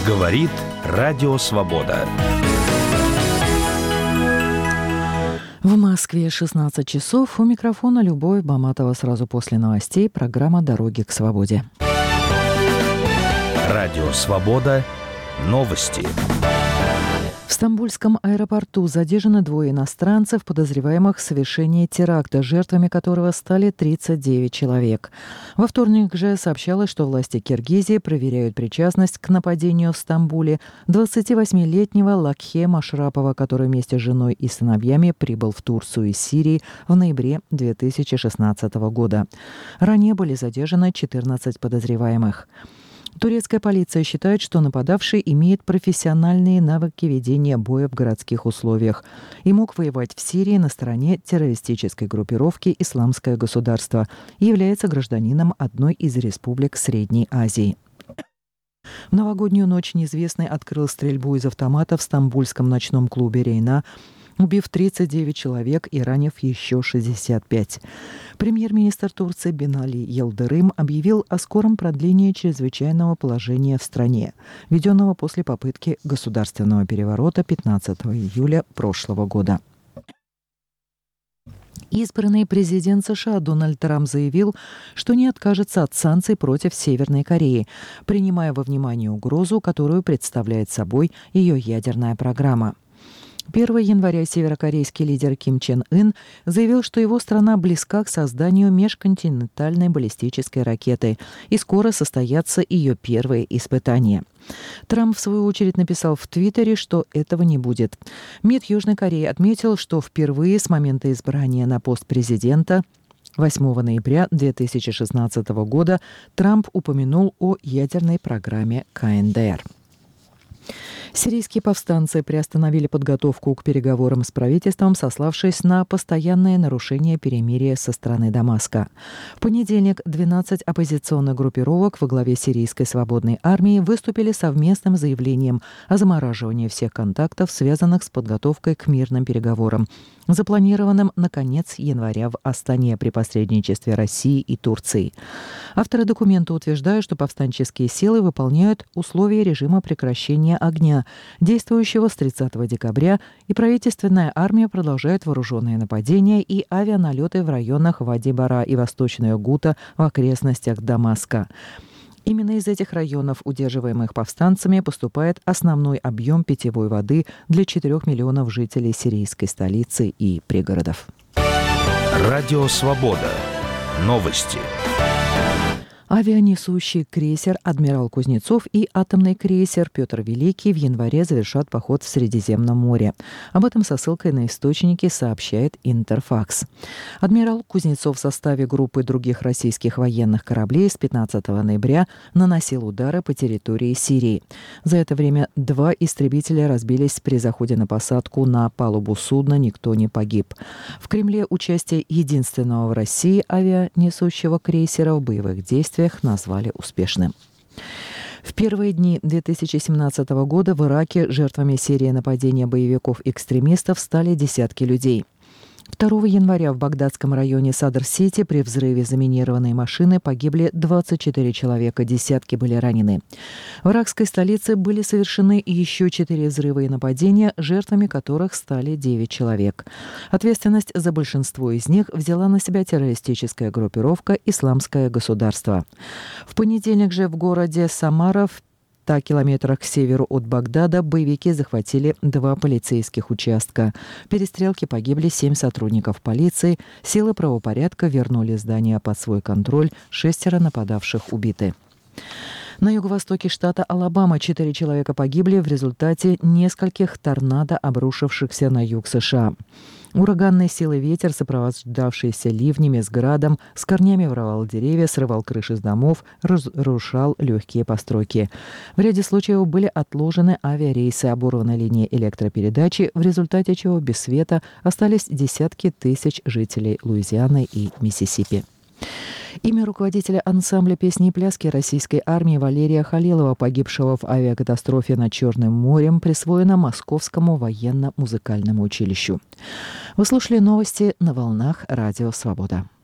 Говорит Радио Свобода. В Москве 16 часов. У микрофона Любовь Баматова. Сразу после новостей программа «Дороги к свободе». Радио Свобода. Новости. В Стамбульском аэропорту задержаны двое иностранцев, подозреваемых в совершении теракта, жертвами которого стали 39 человек. Во вторник же сообщалось, что власти Киргизии проверяют причастность к нападению в Стамбуле 28-летнего Лакхе Машрапова, который вместе с женой и сыновьями прибыл в Турцию из Сирии в ноябре 2016 года. Ранее были задержаны 14 подозреваемых. Турецкая полиция считает, что нападавший имеет профессиональные навыки ведения боя в городских условиях и мог воевать в Сирии на стороне террористической группировки «Исламское государство» и является гражданином одной из республик Средней Азии. В новогоднюю ночь неизвестный открыл стрельбу из автомата в стамбульском ночном клубе «Рейна», убив 39 человек и ранив еще 65. Премьер-министр Турции Бинали Йылдырым объявил о скором продлении чрезвычайного положения в стране, введенного после попытки государственного переворота 15 июля прошлого года. Избранный президент США Дональд Трамп заявил, что не откажется от санкций против Северной Кореи, принимая во внимание угрозу, которую представляет собой ее ядерная программа. 1 января северокорейский лидер Ким Чен Ын заявил, что его страна близка к созданию межконтинентальной баллистической ракеты, и скоро состоятся ее первые испытания. Трамп, в свою очередь, написал в Твиттере, что этого не будет. МИД Южной Кореи отметил, что впервые с момента избрания на пост президента 8 ноября 2016 года Трамп упомянул о ядерной программе КНДР. Сирийские повстанцы приостановили подготовку к переговорам с правительством, сославшись на постоянное нарушение перемирия со стороны Дамаска. В понедельник 12 оппозиционных группировок во главе Сирийской свободной армии выступили совместным заявлением о замораживании всех контактов, связанных с подготовкой к мирным переговорам, запланированным на конец января в Астане при посредничестве России и Турции. Авторы документа утверждают, что повстанческие силы выполняют условия режима прекращения огня, действующего с 30 декабря, и правительственная армия продолжает вооруженные нападения и авианалеты в районах Вади-Бара и Восточная Гута в окрестностях Дамаска. Именно из этих районов, удерживаемых повстанцами, поступает основной объем питьевой воды для 4 миллионов жителей сирийской столицы и пригородов. Радио Свобода. Новости. Авианесущий крейсер «Адмирал Кузнецов» и атомный крейсер «Петр Великий» в январе завершат поход в Средиземном море. Об этом со ссылкой на источники сообщает Интерфакс. «Адмирал Кузнецов» в составе группы других российских военных кораблей с 15 ноября наносил удары по территории Сирии. За это время 2 истребителя разбились при заходе на посадку на палубу судна, никто не погиб. В Кремле участие единственного в России авианесущего крейсера в боевых действиях назвали успешным. В первые дни 2017 года в Ираке жертвами серии нападения боевиков-экстремистов стали десятки людей. 2 января в багдадском районе Садр-Сити при взрыве заминированной машины погибли 24 человека, десятки были ранены. В иракской столице были совершены еще 4 взрыва и нападения, жертвами которых стали 9 человек. Ответственность за большинство из них взяла на себя террористическая группировка «Исламское государство». В понедельник же в городе Самара, в 100 километрах к северу от Багдада, боевики захватили 2 полицейских участка. В перестрелке погибли 7 сотрудников полиции. Силы правопорядка вернули здание под свой контроль. 6 нападавших убиты. На юго-востоке штата Алабама 4 человека погибли в результате нескольких торнадо, обрушившихся на юг США. Ураганной силы ветер, сопровождавшийся ливнями с градом, с корнями вырывал деревья, срывал крыши с домов, разрушал легкие постройки. В ряде случаев были отложены авиарейсы, оборваны линии электропередачи, в результате чего без света остались десятки тысяч жителей Луизианы и Миссисипи. Имя руководителя ансамбля песни и пляски российской армии Валерия Халилова, погибшего в авиакатастрофе над Черным морем, присвоено Московскому военно-музыкальному училищу. Вы слушали новости на волнах Радио Свобода.